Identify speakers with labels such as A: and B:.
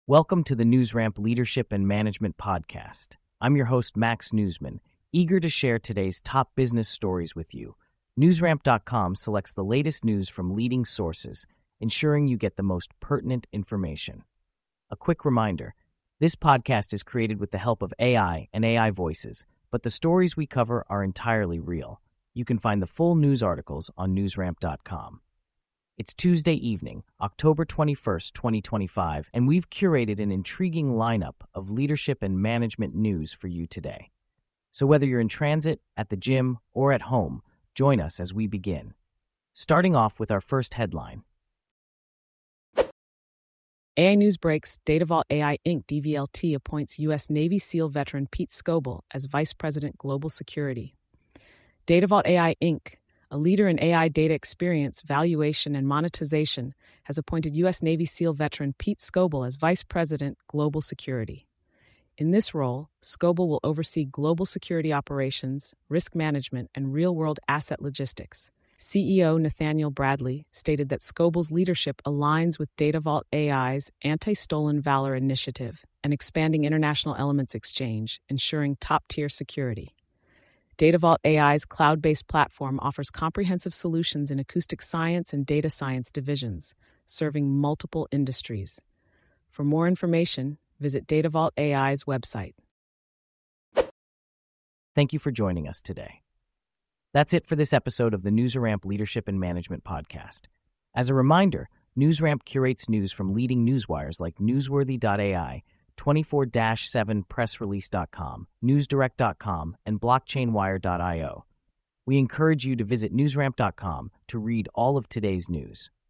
A: Welcome to the NewsRamp Leadership and Management Podcast. I'm your host, Max Newsman, eager to share today's top business stories with you. NewsRamp.com selects the latest news from leading sources, ensuring you get the most pertinent information. A quick reminder, this podcast is created with the help of AI and AI voices, but the stories we cover are entirely real. You can find the full news articles on NewsRamp.com. It's Tuesday evening, October 21st, 2025, and we've curated an intriguing lineup of leadership and management news for you today. So whether you're in transit, at the gym, or at home, join us as we begin. Starting off with our first headline.
B: AI News breaks, Datavault AI Inc. DVLT appoints U.S. Navy SEAL veteran Pete Scoble as Vice President Global Security. Datavault AI Inc., a leader in AI data experience, valuation, and monetization, has appointed U.S. Navy SEAL veteran Pete Scoble as Vice President, Global Security. In this role, Scoble will oversee global security operations, risk management, and real-world asset logistics. CEO Nathaniel Bradley stated that Scoble's leadership aligns with Datavault AI's Anti-Stolen Valor initiative and expanding international elements exchange, ensuring top-tier security. Datavault AI's cloud-based platform offers comprehensive solutions in acoustic science and data science divisions, serving multiple industries. For more information, visit Datavault AI's website.
A: Thank you for joining us today. That's it for this episode of the NewsRamp Leadership and Management Podcast. As a reminder, NewsRamp curates news from leading newswires like Newsworthy.ai, 24-7pressrelease.com, newsdirect.com, and blockchainwire.io. We encourage you to visit newsramp.com to read all of today's news.